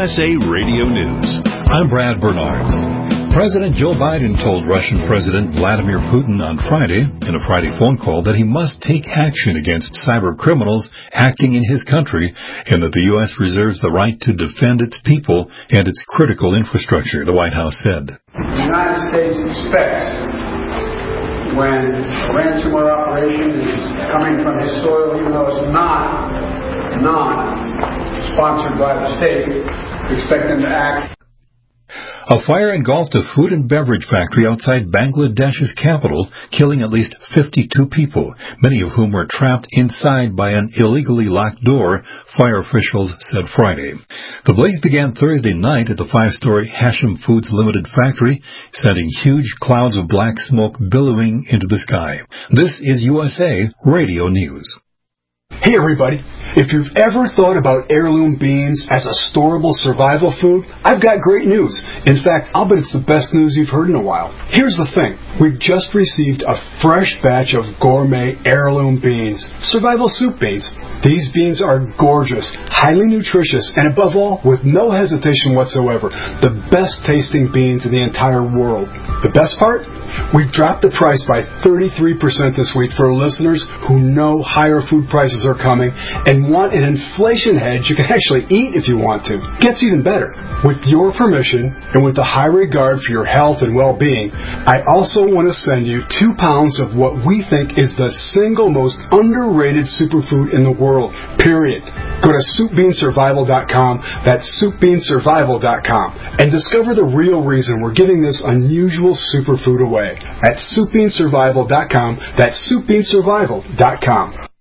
USA Radio News. I'm Brad Bernards. President Joe Biden told Russian President Vladimir Putin on Friday, in a Friday phone call, that he must take action against cyber criminals acting in his country and that the U.S. reserves the right to defend its people and its critical infrastructure, the White House said. The United States expects when a ransomware operation is coming from his soil, even though it's not sponsored by the state, we expect them to act. A fire engulfed a food and beverage factory outside Bangladesh's capital, killing at least 52 people, many of whom were trapped inside by an illegally locked door, fire officials said Friday. The blaze began Thursday night at the 5-story Hashem Foods Limited factory, sending huge clouds of black smoke billowing into the sky. This is USA Radio News. Hey everybody, if you've ever thought about heirloom beans as a storable survival food, I've got great news. In fact, I'll bet it's the best news you've heard in a while. Here's the thing. We've just received a fresh batch of gourmet heirloom beans, survival soup beans. These beans are gorgeous, highly nutritious, and above all, with no hesitation whatsoever, the best tasting beans in the entire world. The best part? We've dropped the price by 33% this week for listeners who know higher food prices are coming and want an inflation hedge you can actually eat if you want to. Gets even better. With your permission and with a high regard for your health and well-being, I also want to send you 2 pounds of what we think is the single most underrated superfood in the world, period. Go to SoupBeanSurvival.com, that's SoupBeanSurvival.com, and discover the real reason we're giving this unusual superfood away at SoupBeanSurvival.com, that's SoupBeanSurvival.com.